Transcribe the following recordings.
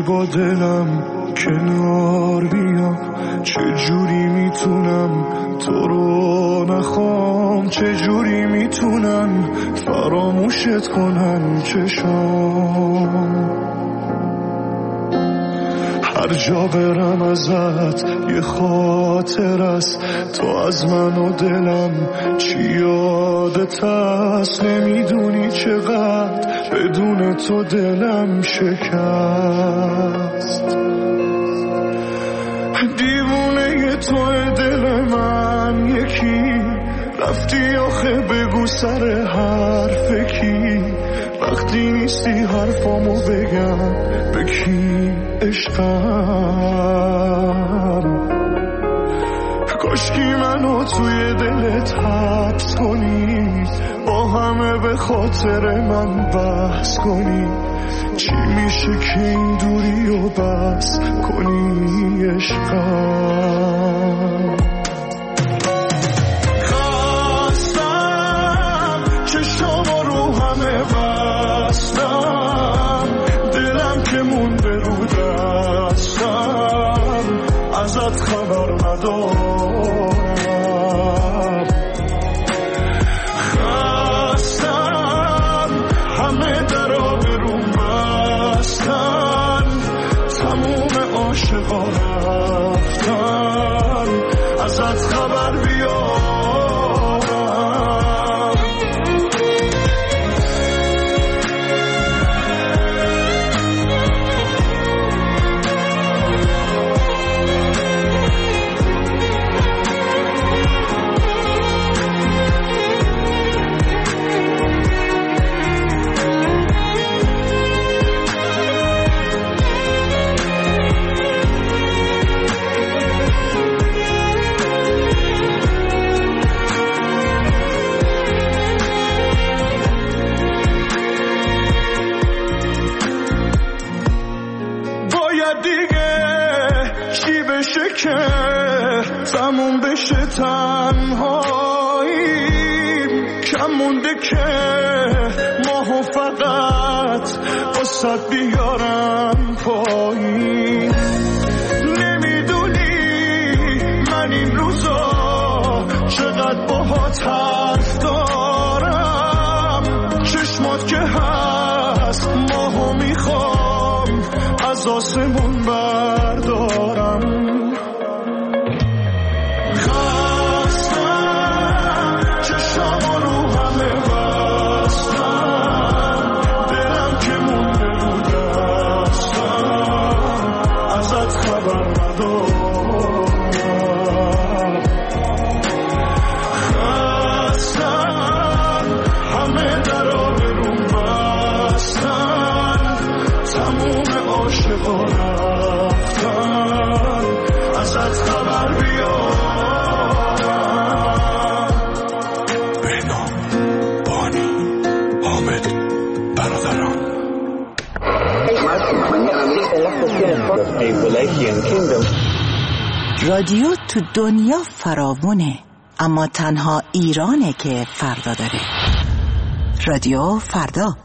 با دلم کنار بیام، چجوری میتونم تو رو نخوام، چجوری میتونم فراموشت کنم چشام. هر جا برم ازت یه خاطر است، تو از من و دلم چی یادت هست، نمیدونی چقدر بدون تو دلم شکست. دیوونه توی دل من یکی، رفتی آخه بگو سر حرف کی، وقتی نیستی حرفامو بگم به کی عشقم. کاشکی منو توی دلت حبس کنی، با همه به خاطر من بحث کنی، چی میشه که این دوری رو بس کنی عشقم. خواستم چشمو رو همه بستم، دلم که مونده رو دستم، ازت خبر ندارم. خواستم همه درا برون بستن، تموم عاشقا رفتن، ازت خبر بیارم. تموم بشه تنهاییم، کم مونده که ماهو فقط واسه بیارم پایین. نمیدونی من این روزا چقدر باهات حرف دارم، چشمات که هست ماهو میخوام از آسمون بردارم. رادیو تو دنیا فراوونه، اما تنها ایرانه که فردا داره. رادیو فردا.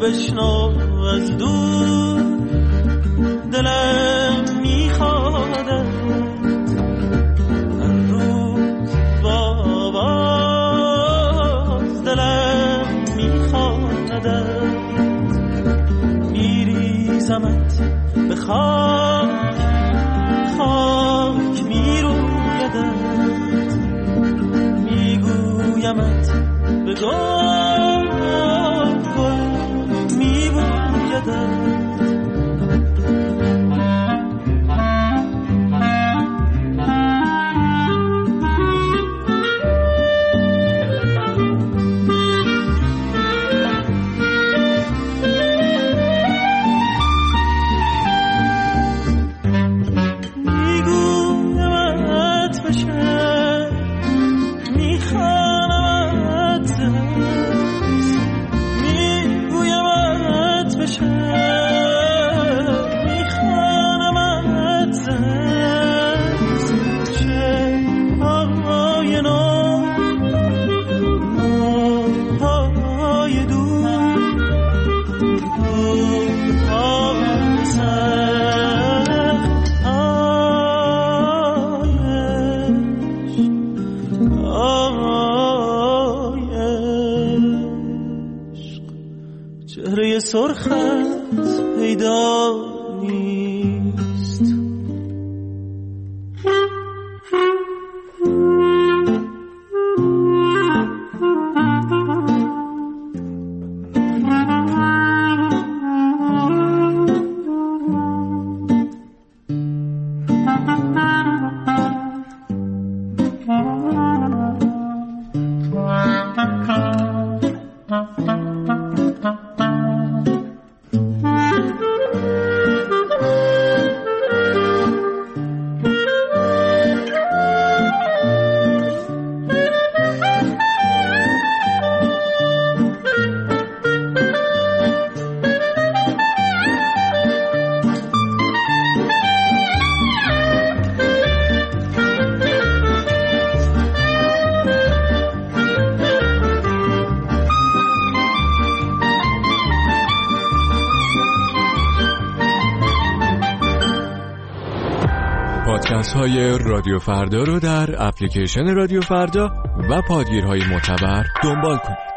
بشنو از دور دلم میخواد هر روز باز دلم میخواد میریزمت به خاک خاک میرویدت میگویمت به گل گل میبویدت سرخت پیدا نیست پادکست های رادیو فردا رو در اپلیکیشن رادیو فردا و پادگیرهای معتبر دنبال کنید.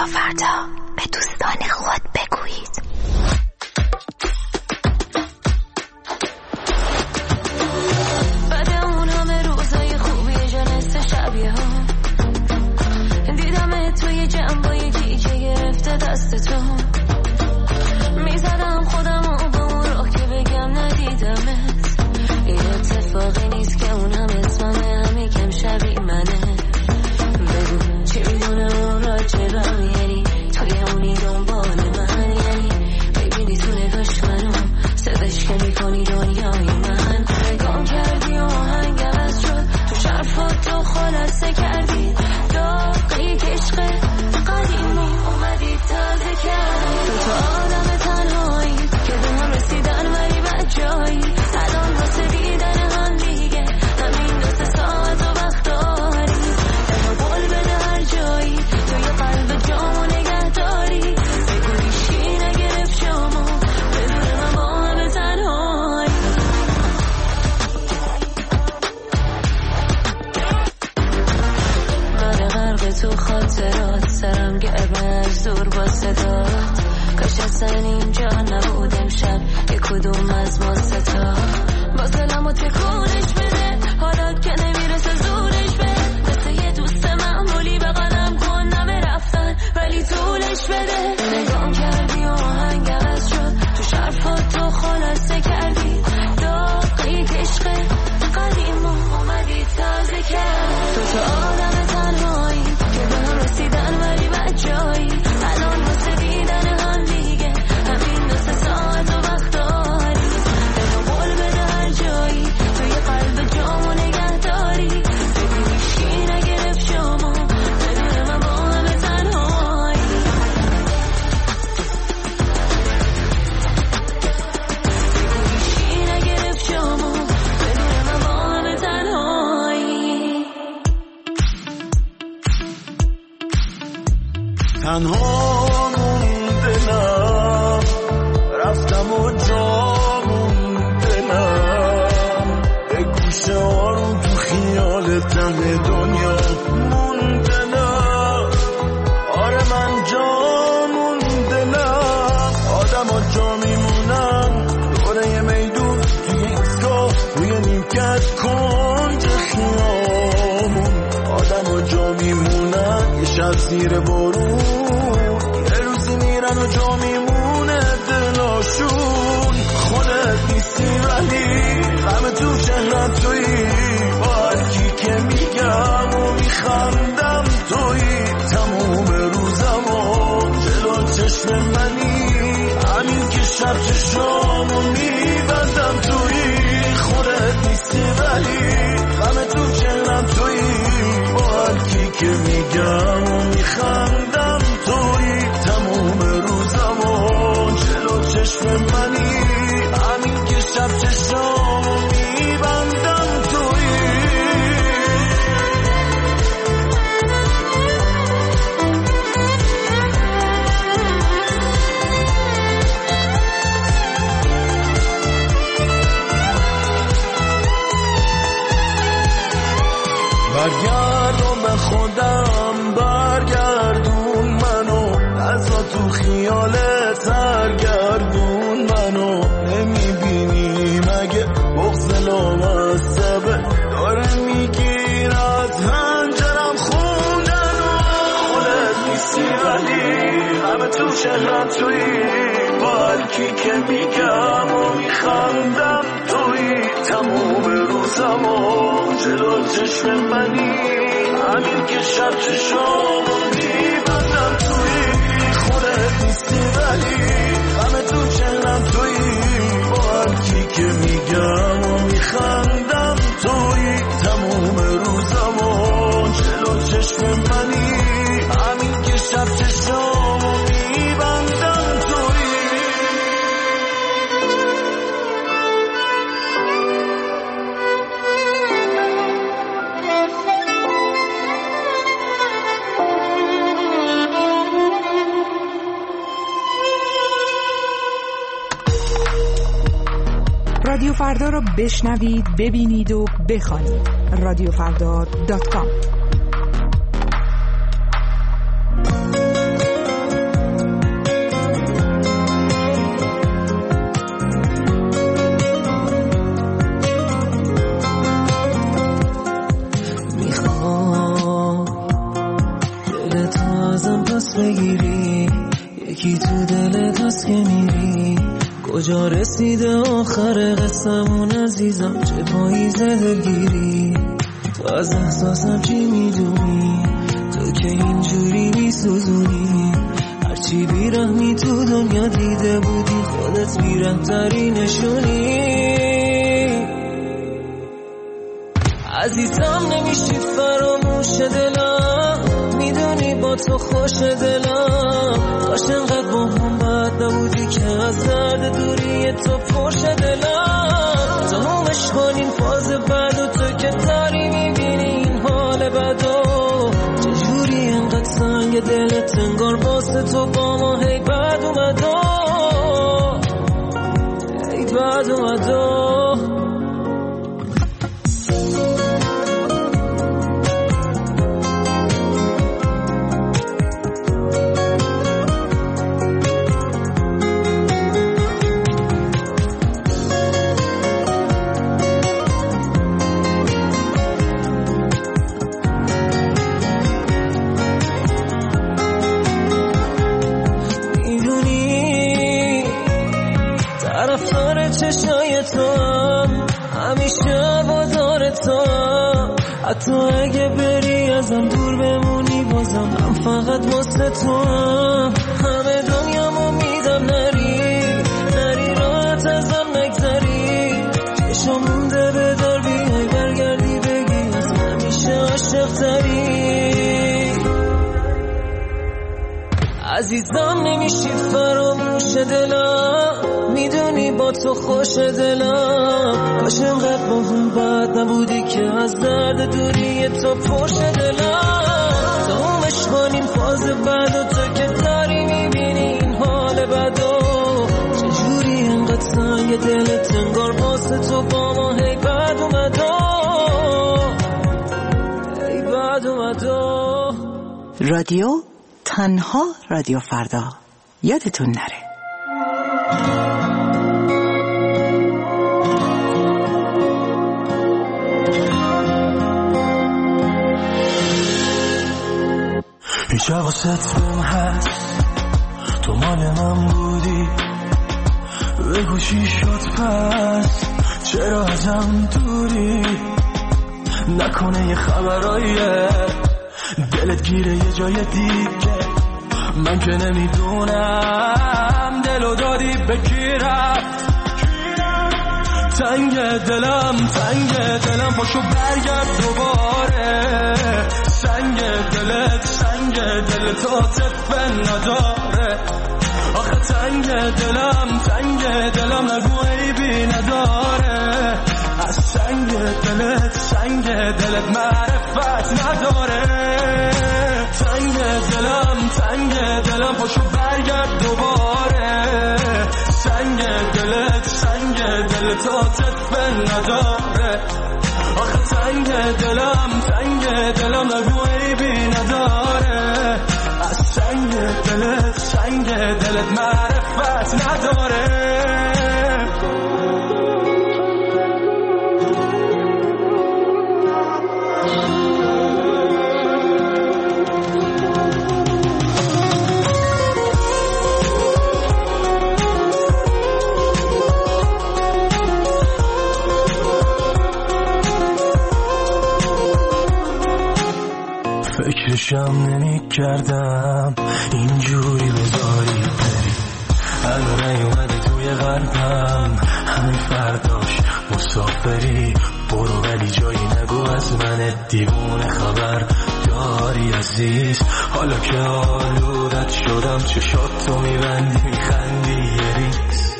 فردا به دوستان خود بگویید. بعد اون همه روزای خوبی جنست شبیه ها دیدم توی جنبای دیگه گرفته دست تو میزدم خودم و با اون راه که بگم ندیدمت. این اتفاقی نیست که اون هم اسممه همی کم شبیه منه. بگو چی میدونم اون راجبم یعنی توی اونی دنبال من یعنی ببینی تو نگاش منو صدش که میکنی دنیای من. نگام کردی و آهنگ عوض شد تو شرفات تو خلاصه کردی داغی که عشق قدیمی اومدی تازه کرد. تو آدم تنهایی که به هم رسیدن ولی بد جایی الان واسه دیدن هم دیگه همین 2 ساعت و وقت داری دل قول بده هر جایی توی قلب جامو نگه داری بگو هیچی نگرفت شما بدون من با همه تنهایی. من غرق تو خاطرات سرم گرمه از دور با صدات کاش اصلا اینجا نبود امشب یک کدوم از ما ستا باز دلمو تکونش بده حالا که نمیرسه زورش بده مثل یه دوست معمولی بغلم کن نمه رفتن ولی طولش بده. نگام کردی و آهنگ عوض شد تو شرفات تو خلاصه کردی داغی که عشق قدیمو اومدی تازه کرد. تو آدم تنهایی که به هم رسیدن ولی بد جایی الان واسه دیدن هم دیگه همین 2 ساعت و وقت داری دل قول بده هر جایی توی قلب جامو نگه داری ببین هیچی نگرفت شما بدون من با همه تنهایی. بگو هیچی نگرفت شما بدون من با همه تنهایی. تنها موندنم رفتم و جا موندنم به گوشه آروم تو خیال ته دنیا موندنم. آره من جا موندنم آدم ها جا میمونن دوره یه میدون توی ایستگاه روی نیمکت کنج خیامون آدم ها جا میمونن یه شب زیر بارون یه روزی میرن و جا میمونه دلاشون. خودت نیستی ولی غم تو چهرت تویی با هرکی که میگم و میخندم تویی تموم روزم و جلو چشم منی همین که شب چشامو میبندم تویی. خودت نیستی ولی غم تو چهرم تویی با هرکی که میگم و میخندم تویی تموم روزم و جلو چشم منی همین که شب چشامو میبندم تویی. برگردم به خودم برگردون منو نزا تو خیالت سرگردون منو نمیبینی مگه بغض لامصبه داره میگیر از هنجرم خوندنو. خودت نیستی ولی همه تو شهرم تویی با هرکی که میگم و میخندم تویی تموم روزم و جلو چشم منی همین که شب چشامو میبندم تویی. خودت نیستی ولی همه تو چهرم تویی با هرکی که میگم و میخندم تویی تموم روزم و جلو چشم منی همین که شب چشامو میبندم تویی. رادیو فردا رو بشنوید، ببینید و بخوانید. رادیوفردا.com یکی تو دلت هست که میری. کجا رسیده آخر قصمون عزیزم، چه پاییز دلگیری. تو از احساسم چی میدونی، تو که اینجوری میسوزونی. هرچی بیرحمی تو دنیا دیده بودی، خودت بیرحم‌تری نشونی. عزیزم نمیشی فراموش دلم، میدونی با تو خوش دلم. کاش انقدر با هم بد نبودی که از درد دوری تو پرش دلم. تمومش کنیم فاز بعد و تو که داری میبینی این حال بدو. چجوری انقدر سنگ دلت انگار واسه تو با ما هی بد اومدو، هی بد اومدو. چشای تو هم همیشه وادار تو هم، حتی اگه بری ازم دور بمونی بازم هم فقط واسه تو هم. همه دنیامو میدم نری راحت ازم نگذری. چشم مونده بدار بیای برگردی بگی از همیشه عاشق تری. عزیزم نمیشی فراموش دلم، میدونی با تو خوش دلم. کاش انقدر با هم بد نبودی که از درد دوری تو پرش دلم. تمومش کنیم فاز بعد و تو که داری میبینی این حال بدو. چجوری انقدر سنگ دلت انگار واسه تو با ما هی بد اومدو، هی بد اومدو. رادیو تنها رادیو فردا، یادتون نره. هیچ حواست بهم هست، تو مال من بودی. بگو چی شد پس، چرا ازم دوری. نکنه یه خبراییه دلت گیره یه جای دیگه. من که نمیدونم دلو دادی به کی رفت. تنگ دلم پاشو برگرد دوباره. سنگ دلت عاطفه نداره. آخه تنگ دلم نگو عیبی نداره. از سنگ دلت معرفت نداره. تنگ دلم پاشو برگرد دوباره. سنگ دلت عاطفه نداره. آخه تنگ دلم نگو عیبی نداره. از سنگ دلت معرفت نداره. فکرشم نمی کردم اینجوری بذاری بری. الان نیومده توی قلبم همین فرداش مسافری. برو ولی جایی نگو از من دیوونه خبر داری عزیز. حالا که آلودت شدم چشات تو میبندی میخندی یه ریز.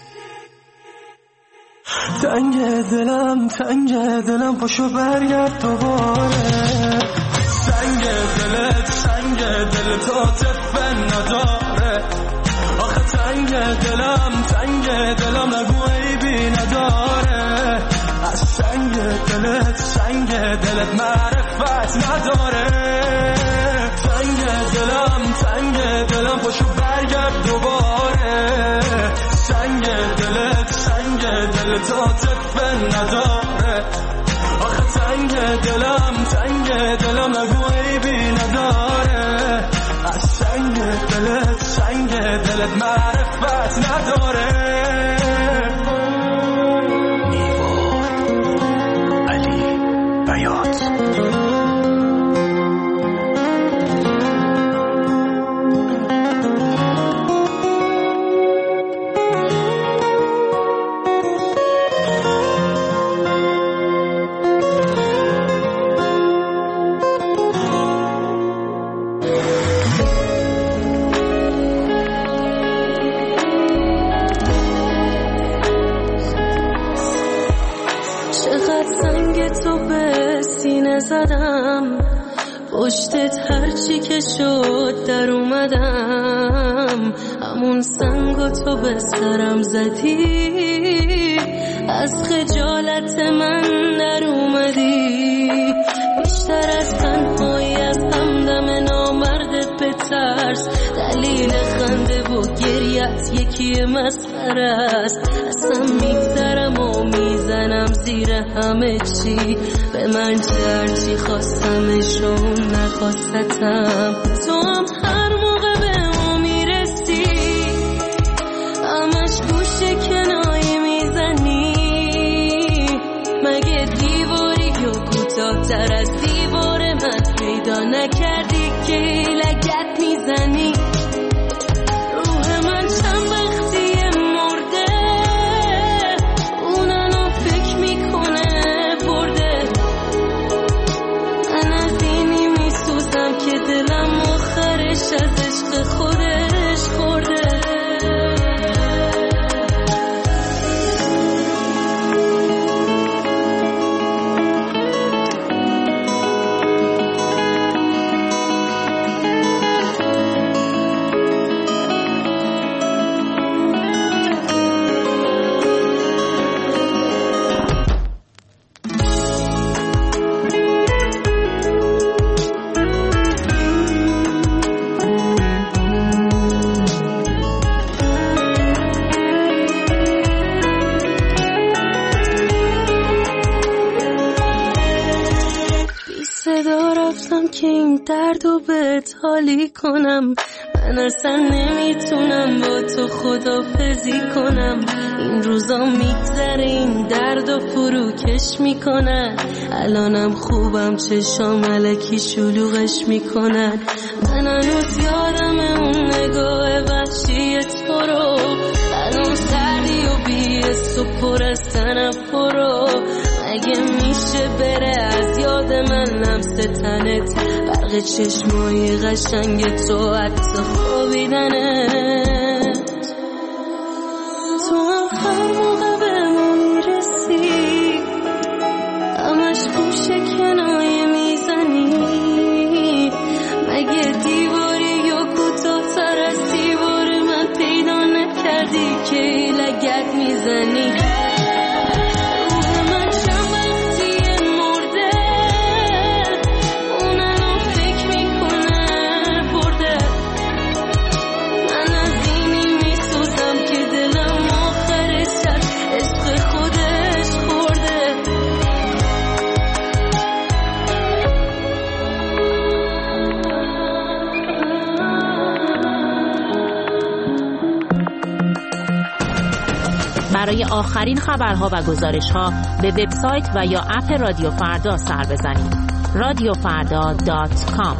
تنگ دلم پاشو برگرد دوباره. سنگ دلت عاطفه نداره. آخه تنگ دلم نگو عیبی نداره. از سنگ دلت معرفت نداره. تنگ دلم پاشو برگرد دوباره. سنگ دلت عاطفه نداره. آخه تنگ دلم نگو عیبی نداره. از سنگ دلت سنگ دلت معرفت نداره. پشتت هرچی که شد در اومدم، همون سنگو تو به سرم زدی، از خجالت من در اومدی. بیشتر از تنهایی از همدم نامردت به ترس، دلیل خنده و گریت یکی مسخره است. اصلا میگذرم و میزنم زیر همه چی، به من چرچی خواستمشون نخواستم. تو هم هر موقع به ما میرسی همش گوشه کنایی میزنی، مگه دیواری یا کوتاه تر از دیوار من پیدا نکردی که لگت میزنی؟ روح من چند وقتیه مرده، اونانو فکر میکنه برده. من از اینی میسوزم که دلم آخرش از عشق خودش خورده. که این دردو بهت حالی کنم، من اصلا نمیتونم با تو خدافزی کنم. این روزا میگذره این دردو فروکش میکنن، الانم خوبم چشام الکی شلوغش میکنن. من هنوز یادم اون نگاه وحشی تو رو، الان سردی و بیست و پر از تنفر رو. مگه میشه بره از یاد من لمس تنت، برق چشمای قشنگ تو حتی خوابیدنت. تو هم هر موقع به ما میرسی همش گوشه کنایه میزنی، مگه دیواری یا کوتاه تر از دیوار من پیدا نکردی که لگت میزنی؟ برای آخرین خبرها و گزارش‌ها به وبسایت و یا اپ رادیو فردا سر بزنید. radiofarda.com.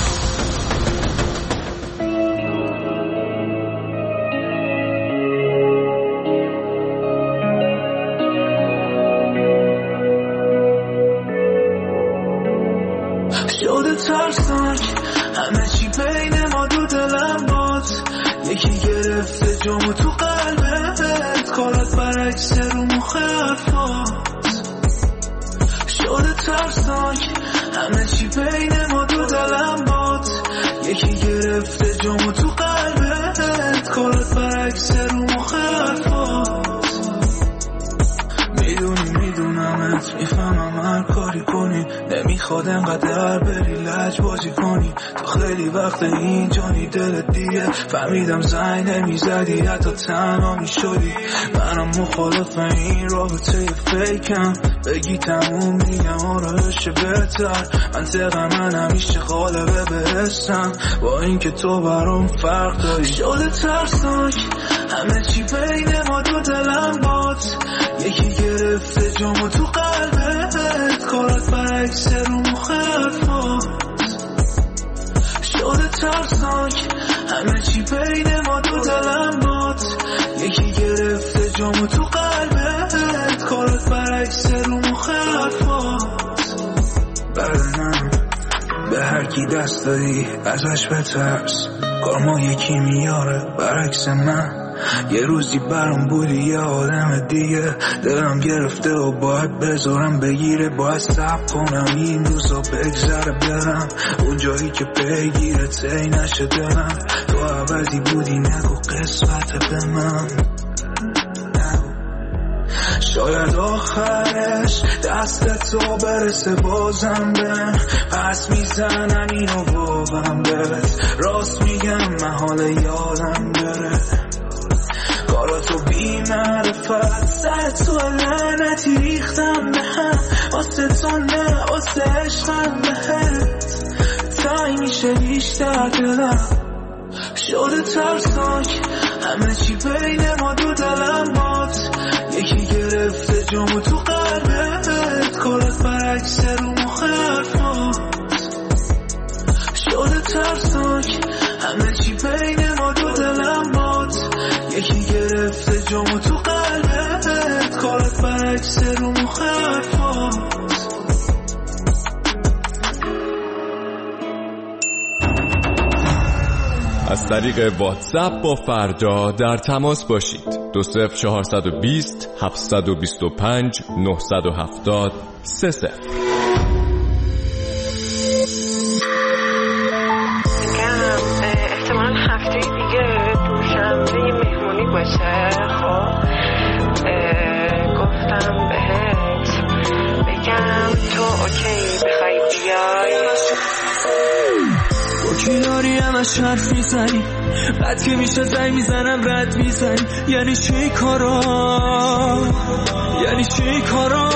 شده ترسناک همه چی بین ما دو دلم باد، یکی گرفته جامو تو قلبت، کارت برعکس رو مخ حرفات. شده ترسناک همه چی بین ما دو دلم باد، یکی گرفته جامو تو قلبت، کارت برعکس رو مخ حرفات. میدونمت میفهمم هر کاری کنی نمیخواد انقدر بری لج بازی کنی، تو خیلی وقت اینجانی دلت دیگه فهمیدم زنگ نمیزدی حتی تنها میشدی. منم مخالف این رابطه فیکم، بگی تموم میگم آرایش بهتر. منطق من همیشه غالبه به حسم، با اینکه تو برام فرق داری. شده ترسناک همه چی بین ما دو دلم باد، یکی گرفته جامو تو قلبت، کارت برعکس رو مخ حرفات. شده ترسناک همه چی بین ما دو دلم باد، یکی گرفته جامو تو قلبت، کارت برعکس رو مخ حرفات. بدنم به هر کی دست دادی ازش بترس، کار ما یکی میاره برعکس من. یه روزی برام بودی یه آدم دیگه، دلم گرفته و باید بذارم بگیره، باید صبر کنم این روزا بگذره برم اون جایی که پیگیره تی نشه دلم. تو عوضی بودی نگو قسمت به من، شاید آخرش دست تو برسه بازم بهم، پس میزنم اینو بابم بهت، راست میگم محال یادم بره. کاراتو بی معرفت سر تو لعنتی ریختم به هم، واسه تو نه واسه عشقم بهت، تای میشه بیشتر دلم. شده ترسناک همه چی بین ما دو دلم باد، یکی گرفته جامو تو قلبت، کارت برعکس رو مخ حرفات. شده ترسناک همه چی بین ما دو دلم باد، یکی گرفته جامو تو قلبت، کارت برعکس رو مخ حرفات. از طریق واتساپ با فردا در تماس باشید. 20420 725 970 30. احتمالا هفته دیگه دوشنبه یه مهمونی باشه. خب گفتم بهت بگم تو اوکی بخوای بیای. کی داری همش حرف میزنی، بعد که میشه زنگ میزنم رد میزنی. یعنی چی کارا، یعنی چی کارا،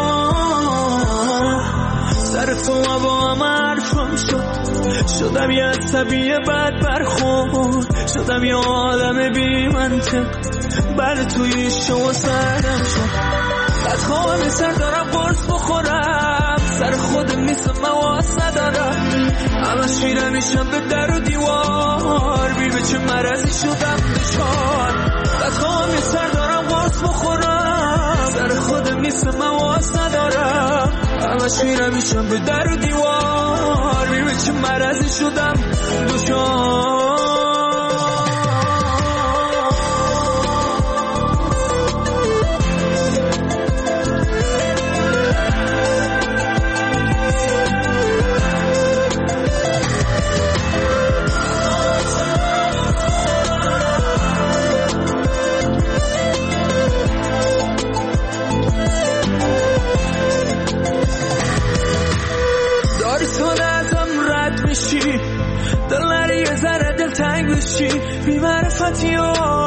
سر تو با هم حرفم شدم یه عصبی بد برخورد، شدم یه آدم بی منطق، بله توی شما سردم شد. بعد خواه سر دارم قرص بخورم، سر خودم نیستم مواز ندارم، همش میرم میشم به در و دیوار، بی به چه مرضی شدم دچار. بعد خواه سر دارم قرص بخورم، سر خودم نیستم مواز ندارم، همش میرم میشم به در و دیوار، بی به چه مرضی شدم دچار. دلاری یه ذره دل تنگ بشی، بی معرفتی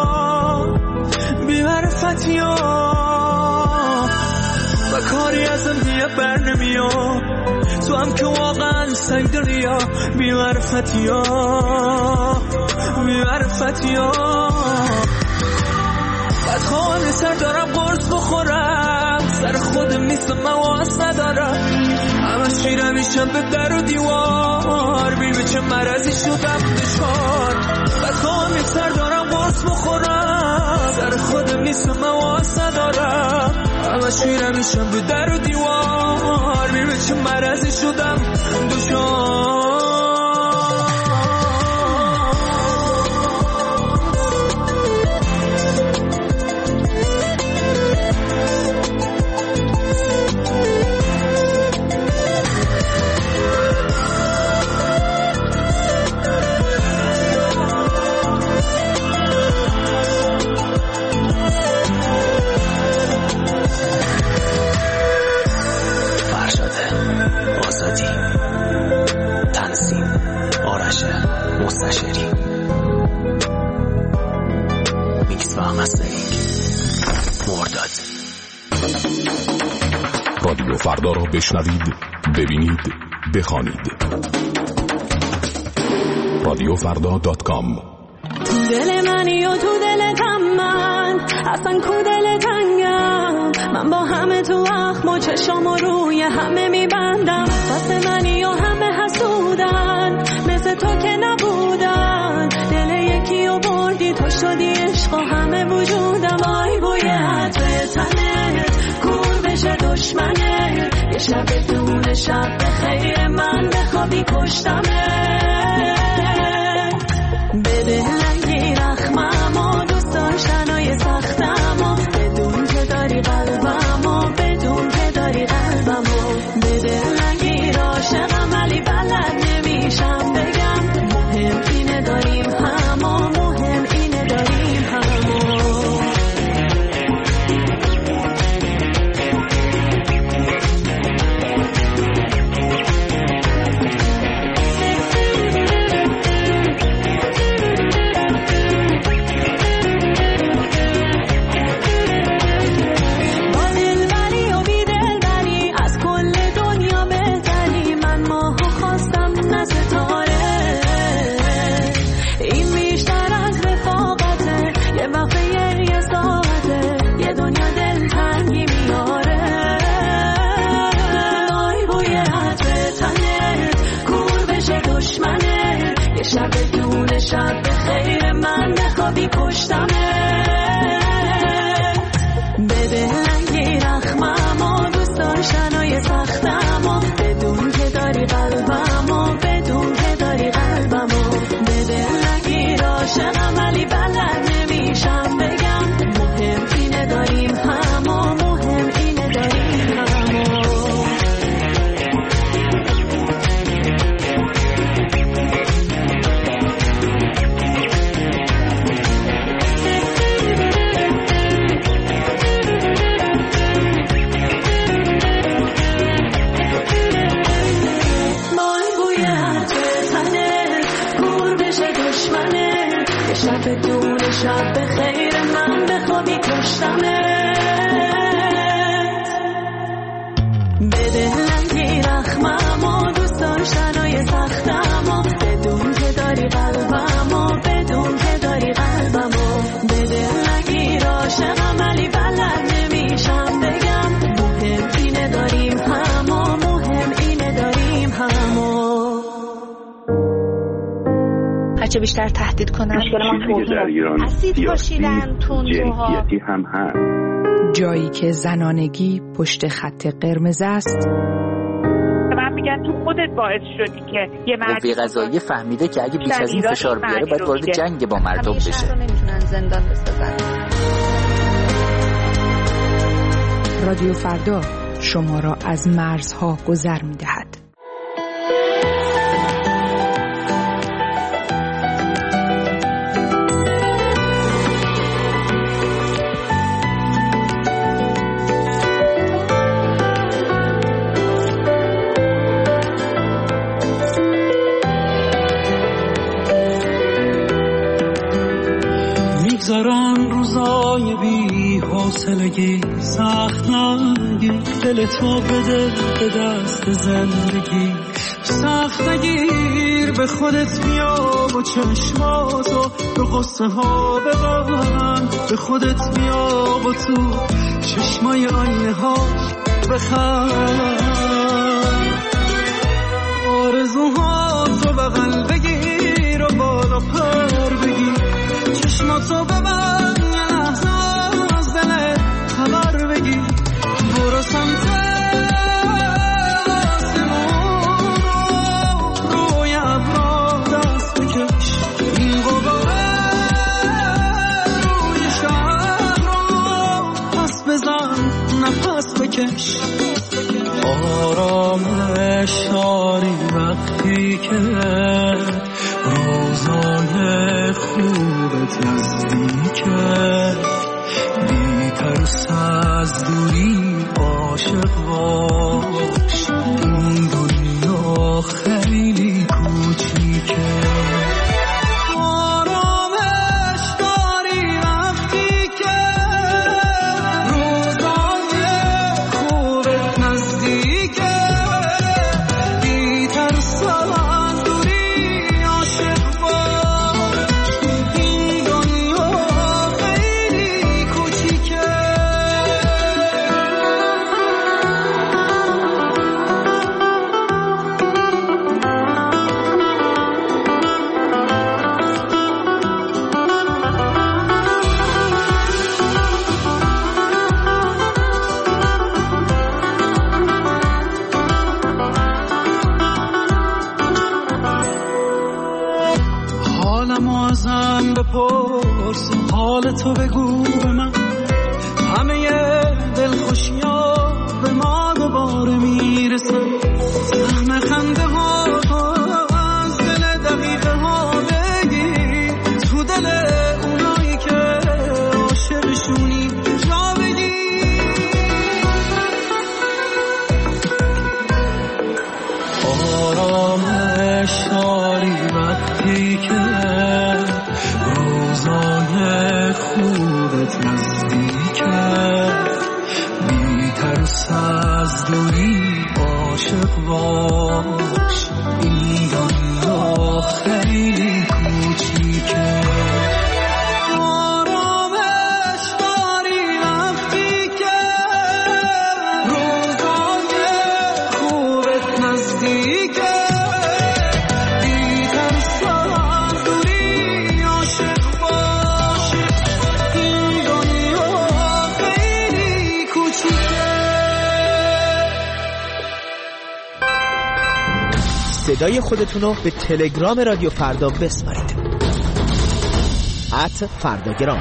و کاری ازم دیگه بر نمیاد، تو هم که واقعا سنگ دلی ها، بی معرفتی بعد خواهم سر دارم قرص بخورم، سر خودم نیستم مواز ندارم، همش میرم میشم به در و دیوار، بی به چه مرضی شدم دچار. بعد خواهم سر دارم قرص بخورم، سر خودم نیستم مواز ندارم، همش میرم میشم به در و دیوار، بی به چه مرضی شدم دچار. آزادی ایکس و مسترینگ مرداد. رادیو فردا را بشنوید، ببینید، بخوانید. رادیوفردا.com. تو دل منی و تو دلتم من، اصلا کو دل تنگم. من با همه تو اخم و چشام و روی همه میبندم. دست منی و همه حسودن، مثل تو که نبودن. دل یکی و بردی تو شدی عشق و همه وجودم. آی بوی عطر تنت کور بشه دشمنه. یه شب دون شب بخیر من بخوابی پشتمه. بده رنگی رخمم و دوست داشتنای سختم و بدون که داری قلبم و بدون که داری قلبم و بده رنگی راشقم ولی بلد نمیشم بگم. مهم اینه داریم هم و مهم اینه داریم هم و شب دون شب بخیر من بخوابی پشتمه. بده رنگی رخمم و دوست داشتنای سختم و بدون که داری قلبم و بدون که داری قلبم و بده رنگی راشقم ولی بلد نمیشم بگم. مهم اینه داریم هم و مهم اینه داریم هم و بدون شب بخیر من بخوابی پشتمت. بده رنگی رخمم و دوست داشتنای سختم و بدون که داری قلبم و بدون که داری قلبم و بده رنگی راشقم ولی بلد نمیشم بگم. مهم اینه داریم هم و مهم اینه داریم هم و هرچه بیشتر تهدید کنن چیزی در ایران سیاسی جنسیتی هم هست. جایی که زنانگی پشت خط قرمز است. من میگن تو خودت باعث شدی که یه قوه قضاییه فهمیده که اگه بیش از این فشار بیاره باید وارد جنگ با مردم بشه. نمیتونن زندان بسازن. رادیو فردا شما را از مرزها گذر میدهد. میگذارن روزای بی حوصلگی سخت نگیر. دل تو بده به دست زندگی سخت نگیر. به خودت بیا و چشماتو به قصه ها ببند. به خودت بیا و تو چشمای آینه ها بخند. آرزوهاتو بغل بگیر و بالا پر بگیر. چشماتو ببند یه لحظه از دلت خبر بگیر. برو سمت آسمون روی ابرا دست بکش. این غباره روی شهر رو پس بزن نفس بکش. آرامش داری وقتی که روزای خوبت نزدیکه. بی ترس از دوری عاشق باش. این دنیا خیلی کوچیکه. آرامش داری وقتی بپرس حال تو بگو به من، همه دلخوشی‌ها به ما دوباره میرسن، سهم خنده ها از دل دقیقه ها بگیر، تو دل اونایی که عاشقشونی جا بگیر. آرامش داری وقتی که روزای خوبت نزدیکه، بی ترس از دوری عاشق باش، این دنیا خیلی کوچیکه. آرامش داری وقتی که روزای خوبت نزدیکه، بی ترس از دوری عاشق باش، این دنیا خیلی کوچیکه. صدای خودتون رو به تلگرام رادیو فردا بسپارید. @فرداگرام.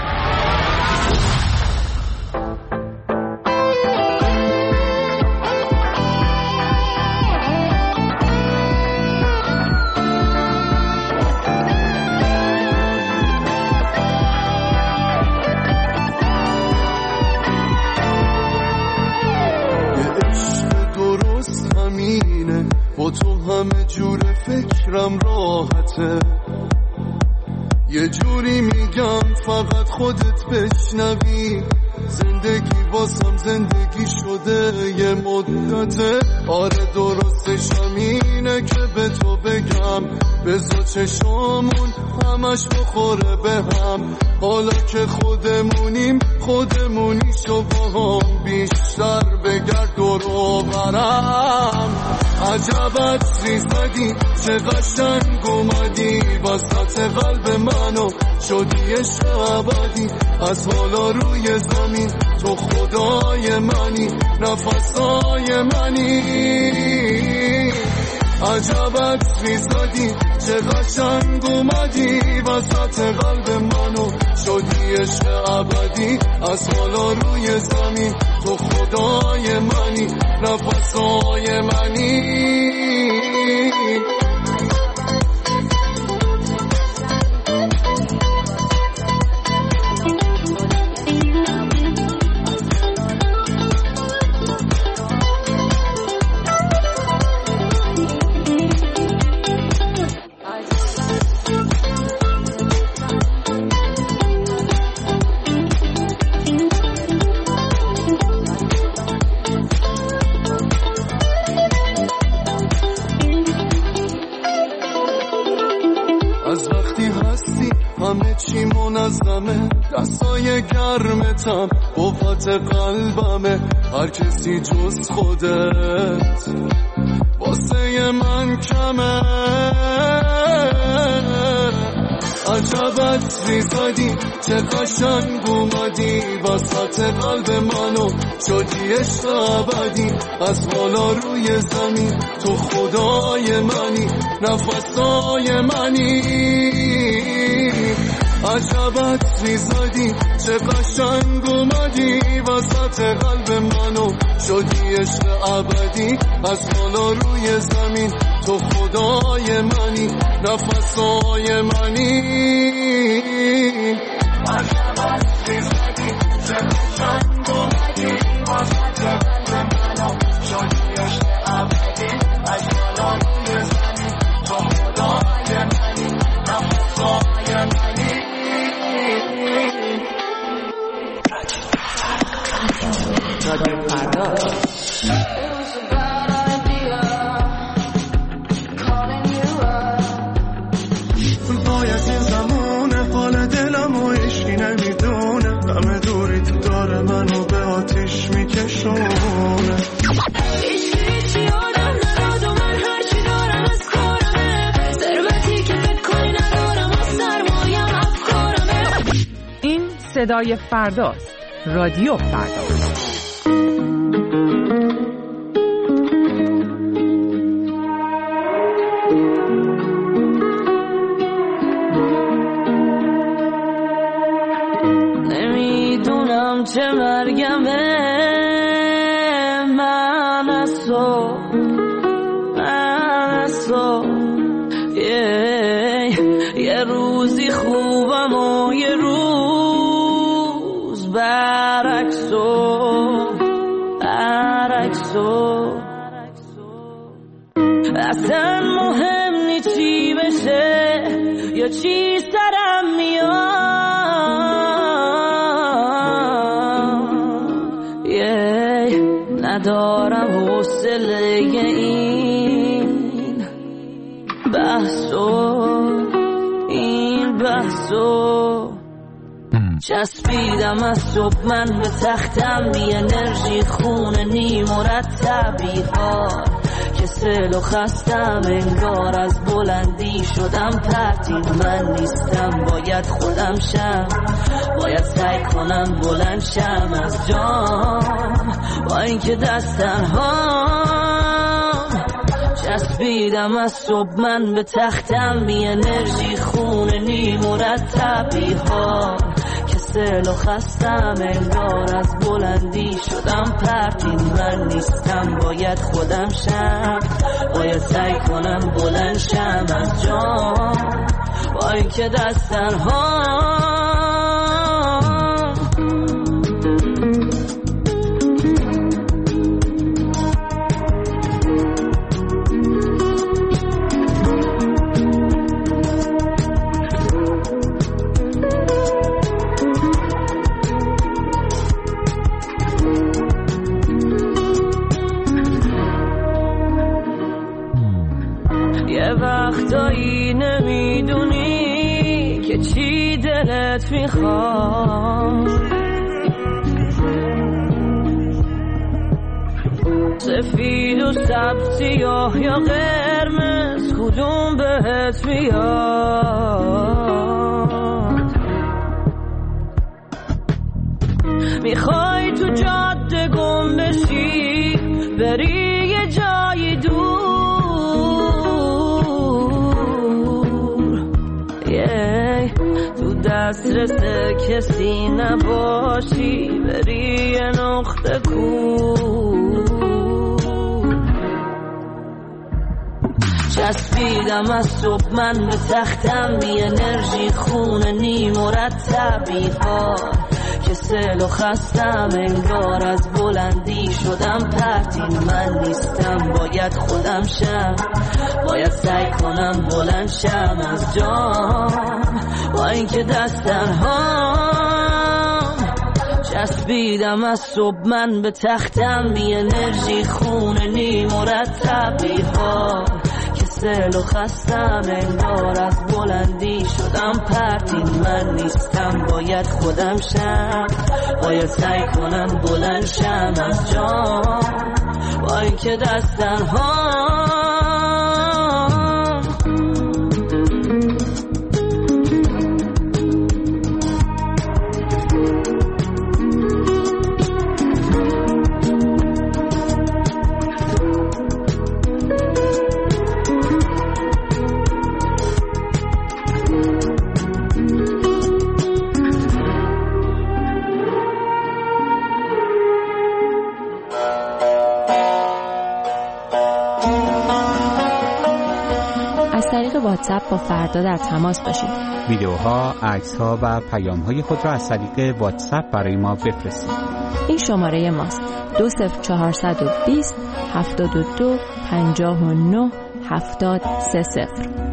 درست همینه، با تو همه جور فکرم راحته، یه جوری میگم فقط خودت بشنوی، زندگی واسم زندگی شده یه مدته، آره درستش همینه که به تو بگم، بذار چشامون همش بخوره به هم، حالا که خودمونیم خودمونی شو با هم، بیشتر بگرد دور و برم. عجبت زیزدی چه قشنگ اومدی وسط قلب منو، شدی عشق ابدی از حالا روی زمین، تو خدای منی نفسای منی. عجبت زیزدی چه قشنگ اومدی وسط قلب منو، شدی عشق ابدی از حالا روی زمین، تو خدای منی نفسای منی. از وقتی هستی همه چی منظمه، دستای گرمتم قوت قلبمه، هر کسی جز خودت واسه من کمه. عجبت زیزدی چه قشنگ اومدی وسط قلب منو، شدی عشق ابدی از بالا روی زمین، تو خدای منی نفسای منی. عجبت زیزدی چه قشنگ اومدی وسط قلب منو، شدی عشق ابدی از بالا روی زمین، تو خدای منی نفسای منی. عجبت زیزدی چه قشنگ اومدی وسط قلب منو، شدی عشق ابدی از بالا روی زمین، تو خدای منی نفسای منی. رادیو فردا. باید این زمونه حال دلم و عشقی نمیدونه، همه دوری تو داره منو به آتیش میکشونه. هیچ یادم نداد و من هرچی دارم از کارمه، ثروتی که فکر کنی ندارم و سرمایم افکارمه. این صدای فرداست. رادیو فردا. نمیدونم چه مرگمه من از تو یه روزی خوبم و یه روز برعکسو اصلا مهم نی چی بشه یا چی سرم میاد ندارم حوصله این بحثو چسبیدم از صبح من به تختم بی انرژی خونه نی مرتب بی‌حال کسل و خستم انگار از بلندی شدم پرتین من نیستم باید خودم شم باید سعی کنم بلند شم از جام با اینکه دست تنهام چسبیدم از صبح من به تختم بی انرژی خونه نی مرتب بی‌حال کسل و خستم انگار از بلندی شدم پرتین من نیستم باید خودم شم باید سعی کنم بلند شم از جام با اینکه دست تنهام وقتایی نمیدونی که چی دلت میخواد سفید و سبز سیاه یا قرمز کدوم بهت میاد میخوای تو جاده گم بشی بری یه جایی دور تو دسترس کسی نباشی بری یه نقطه کور چسبیدم از صبح من به تختم بی انرژی خونه نی مرتب بی‌حال کسل و خستم انگار از بلندی شدم پرتین من نیستم باید خودم شم باید سعی کنم بلند شم از جام با اینکه دست تنهام چسبیدم از صبح من به تختم بی انرژی خونه نی مرتب بی‌حال کسل و خستم انگار از بلندی شدم پرتین من نیستم باید خودم شم باید سعی کنم بلند شم از جام با اینکه دست تنهام واتساپ با فردا در تماس باشید. ویدیوها، عکس‌ها و پیام‌های خود را از طریق واتساپ برای ما بفرستید. این شماره ماست: 20420 72 59 70 30.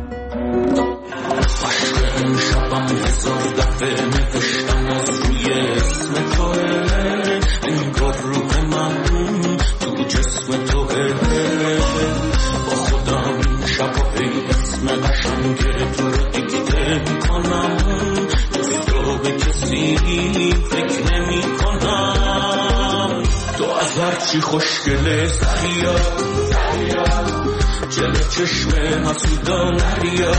شبم هزار دفعه نوشتم از روی اسم توه انگار روح من تو جسم توه با خودم شباهی اسم قشنگه تو رو دیکته میکنم تو به کسی فکر نمی کنم تو از هرچی خوشگله سریا جلو چشم حسودا نریا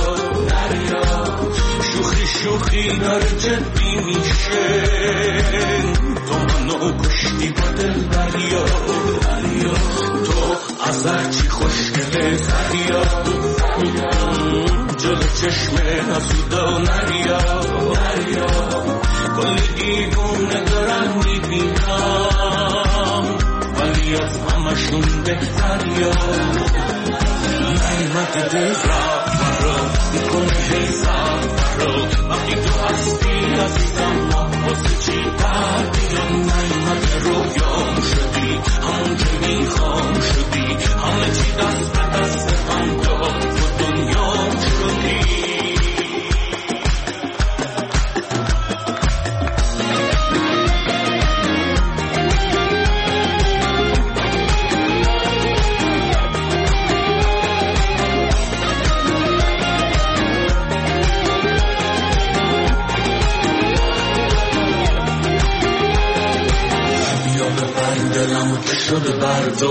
شوخی داره جدی میشه تو منو کشتی با دل دریا تو از هرچی خوشگله سریا جلو چشم حسودا نریا کلی دیوونه دارم همشون بهتریا نیمت دل را فرا میکنه حیثم فرا وقتی تو هستی عزیزم ما واسه چی در بیان نیمت رویام شدی همون که میخوام شدی همه چی دست به دست هم داد تو دنیام شدی دلمو که شده بر تو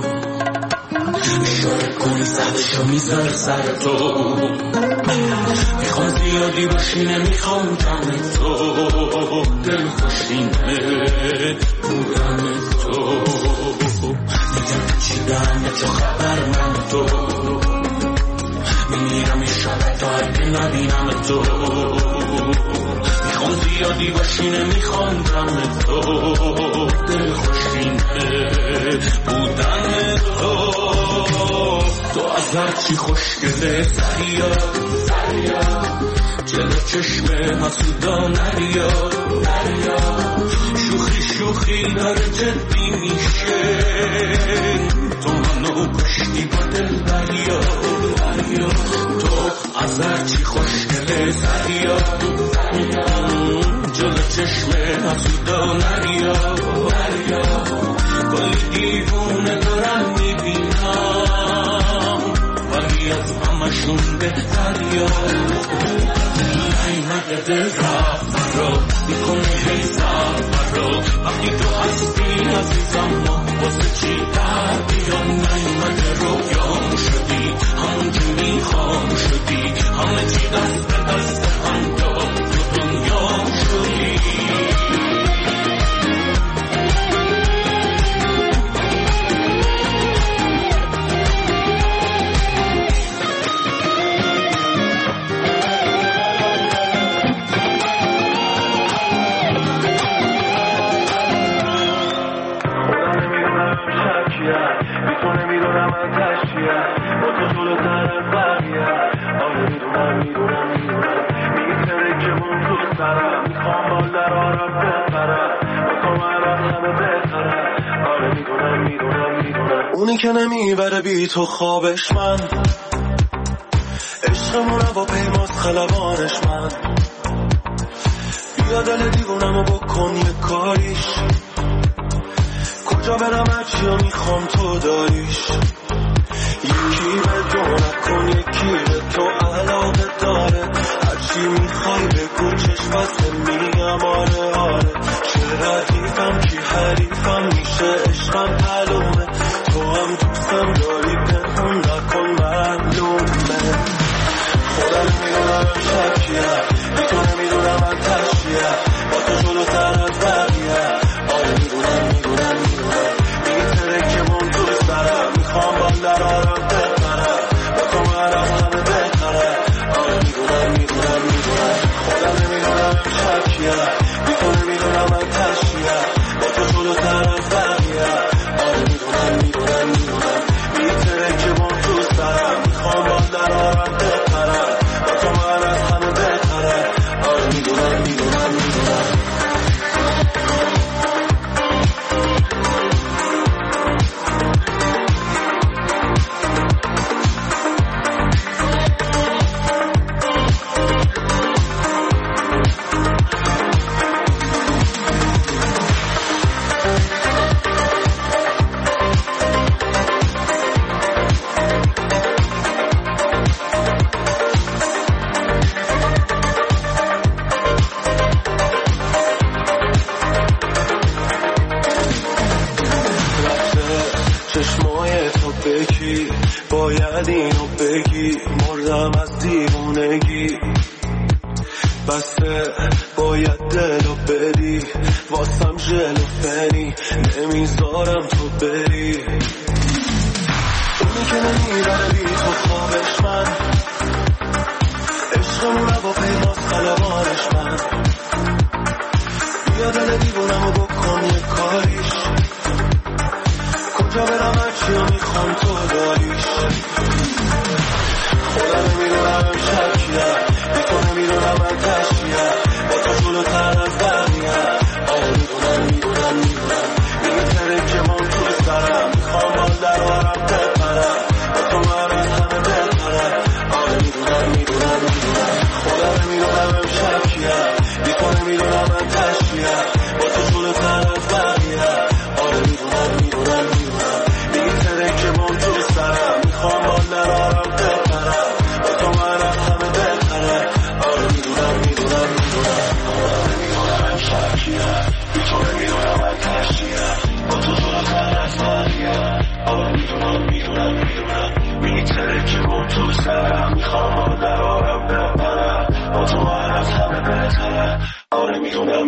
اشاره کنی سبشو میذار سر تو میخوام زیادی باشی نمیخوام جمع تو دل خوشینه بودن تو میگم چی دارم تو خبر من تو میمیرم شب تا اگه نبینم تو میخوام زیادی باشی نمیخوام جمع تو دل خوشینه بودن تو از هرچی خوشگله سریا جلو چشم حسودا نریا شوخی داره جدی میشه تو منو کشتی با دل بریا تو از هرچی خوشگله سریا جلو چشم حسودا نریا کلی دیوونه دارم میبینم ولی از همشون بهتریا نیمت دل رفت فرا میکنه حیثم فرا وقتی تو هستی عزیزم ما واسه چی در بیان نیمت رویام شدی همون که میخوام شدی همه چی دست به دست هم داد تو دنیام شدی اونی که نمیبره بی تو خوابش من عشقمونه با پیماز خلبانش من بیا دل دیوونمو بکن یه کاریش کجا برم هرچی رو میخوام تو داریش یکی به دو نکن یکی به تو علاقه داره هرچی میخوای بگو چشم بسته میگم آره چه ردیفم کی حریفم میشه عشقم معلومه تو هم دوستم داری پنهون نکن معلومه خودم میدونم شکیه بی تو نمیدونم من تشیه با تو جلوتر از بقیه آره میدونم میتره که من دوست دارم میخوام بالدرارم بهتره با تو مرم همه بهتره آره میدونم خودم نمیدونم شکیه بی تو نمیدونم من تشیه با تو جلوتر از بقیه آره میدونم میتره که من دوست دارم میخوام بالدرارم بهتره با تو من از همه بهتره آره میدونم چشمای تو بکی باید اینو بگی مردم از دیوونگی بسته باید دلو بدی واسم ژل و فنی نمیذارم تو بری اونی که نمیبره بی تو خوابش من عشقمونه با پیماز خلبانش من بیا دل دیوونمو بکن یه کاریش کجا برم یا میخوام تو داریش. خودم نمیدونم امشب کیم، بی تو نمیدونم من تشکیم، با تو جلوتر از بقیم. آره میدونم میگه ترکمون تو سرم، میخوام باز در آرم بپرم، با تو من از همه بهترم. آره میدونم خودم نمیدونم امشب کیم، بی تو نمیدونم من تشکیم، با تو جلوتر از بقیم. آره میدونم میگه ترکمون تو سرم، میخوام باز در آرم بپرم، با تو من از همه بهترم. آره میدونم امشب کیم، بی تو نمیدونم من تشکیم، با تو جلوتر از بقیم. آره میدونم میگه ترکمون تو سرم، میخوام باز در آرم بپرم، با تو من از همه بهترم. آره میدونم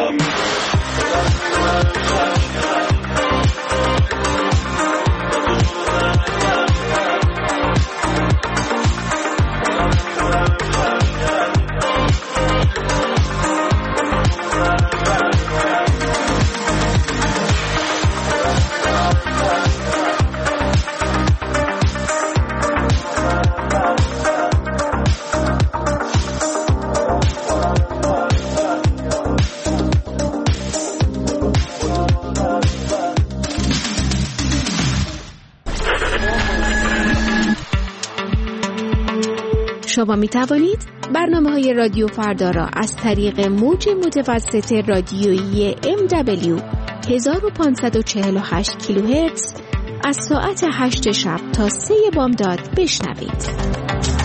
شما می توانید برنامه‌های رادیو فردا را از طریق موج متوسط رادیویی MW 1548 کیلوهرتز از ساعت 8 شب تا 3 بامداد بشنوید.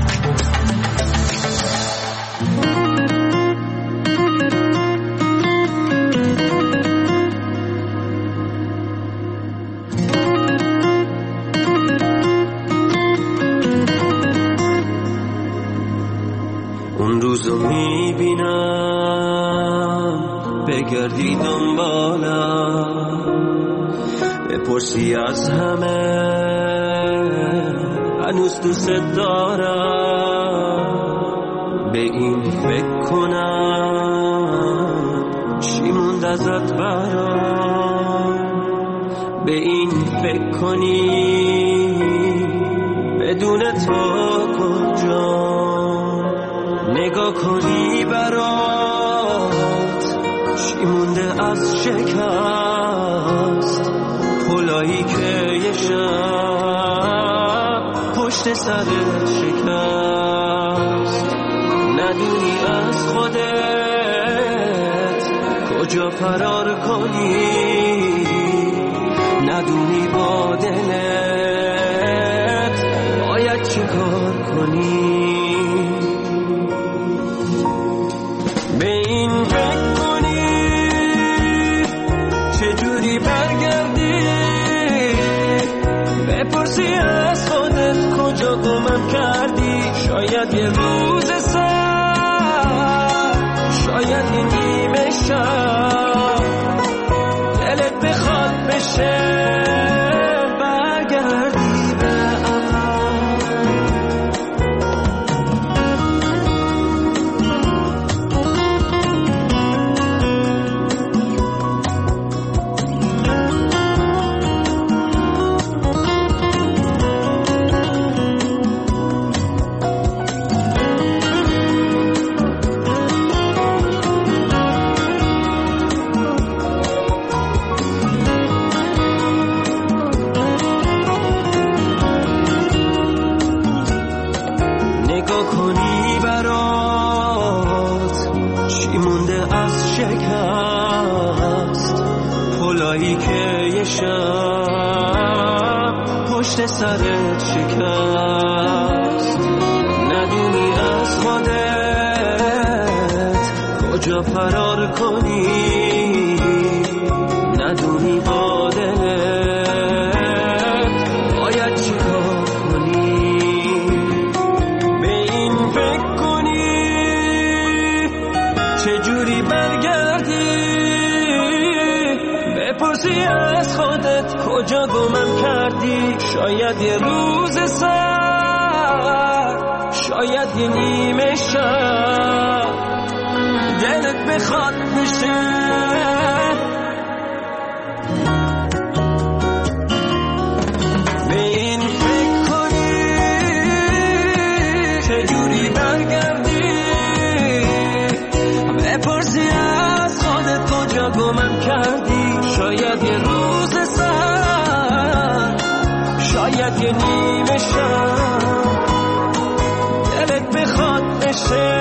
اون روزو میبینم بگردی دنبالم، بپرسی از همه هنوز دوست دارم، به این فکر کنم چی موند ازت برام، به این فکر کنی بدون تو کجا، نگاه کنی برات چی مونده از شکست، پلایی که یه شب پشت سرت شکست، ندونی از خودت کجا فرار کنی، ندونی با دلت باید چی کار کنی. به این فکر کنی چجوری برگردی، بپرسی از خودت کجا گمم کردی، شاید یه روز سر، شاید یه نیمه شب دلت بخواد بشه برگردی به سرت شکست، ندونی از خودت کجا فرار کنی، ندونی با دلت باید چی کار کنی. به این فکر کنی چجوری برگردی، بپرسی از خودت کجا گمم کردی، شاید یه روز سر، شاید یه نیمه شب دلت بخواد بشه منو گمم کردی. شاید یه روز سر، شاید یه نیمه شب دلت بخواد نشه